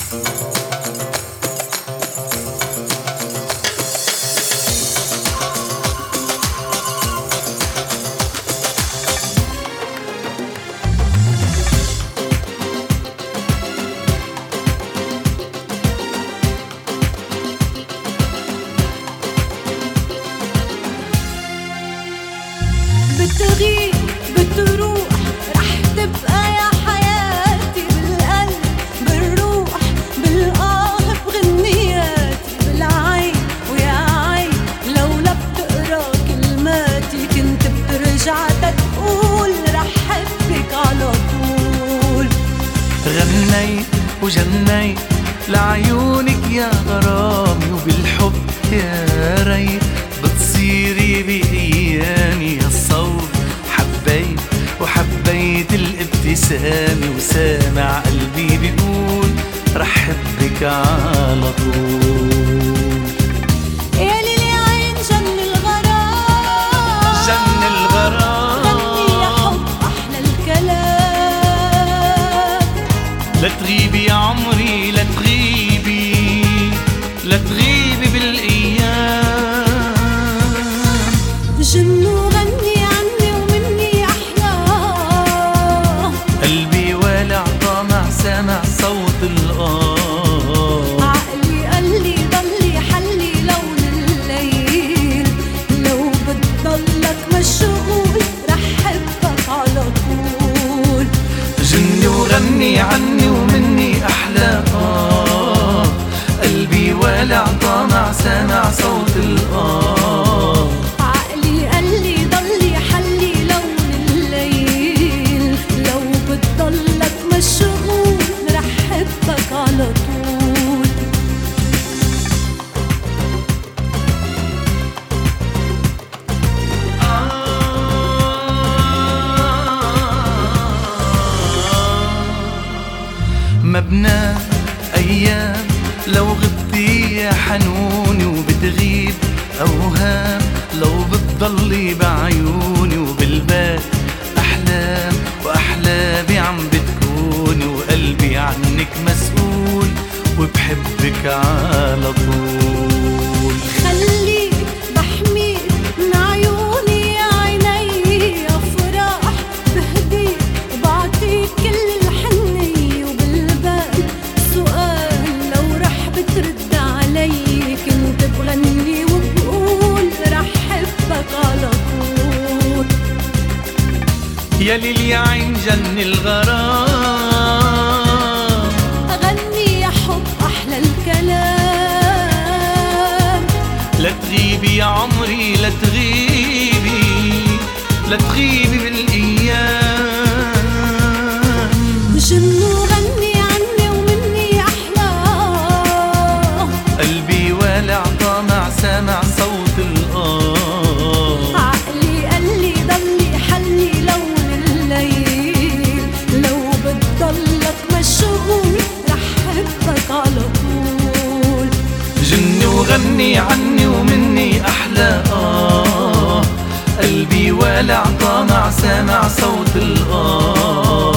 بتغيب بتروح رح تبقى يا حياتي بالقلب بالروح بالآه بغنياتي بالعين ويا عين لولا بتقرا كلماتي كنت بترجع تقول رح حبك على طول. غنيت وجنيت لعيونك يا غرامي وبالحب يا ريت بتصيري بأيامي يا الصوت. حبيت وحبيت الابتسامة وسامع قلبي بيقول رح حبك على طول. يا ليلي عين جن الغرام جن الغرام غني يا حب أحلى الكلام. لا تغيبي يا عمري لا تغيبي لا تغيبي بالأيام. جن وغني عني ومني أحلى قلبي والع طامع سامع صوت الآه. عقلي قالي ضلي حلي لون الليل لو بتضلك مشغول رح حبك على طول. جني وغني عني ومني أحلى قلبي والع طامع سامع صوت الآه. عقلي قالي ضلي حلي لون الليل لو بتضلك مشغول رح حبك على طول. مبنى أيام لو غبتي يا حنوني وبتغيب أوهام لو بتضلي بعيوني وبالبال أحلام وأحلامي عم بتكوني وقلبي عنك مسؤول وبحبك على طول. خليك بحميك من عيوني يا عيني يا فرح بهديك وبعطيك كل الحنية وبالبال سؤال لو رح بترد علي كنت بغني وبقول رح حبك على طول. يا ليل يا عين جن الغرام أغني يا حب أحلى الكلام. لا تغيبي يا عمري لا تغيبي لا تغيبي بالأيام. جن وغني عني ومني أحلى قلبي والع طامع سامع صوت الآه. عقلي قالي ضلي حلي لون الليل لو بتضلك مشغول رح حبك على طول. جني وغني عني ومني أحلى قلبي والع طامع سامع صوت الآه.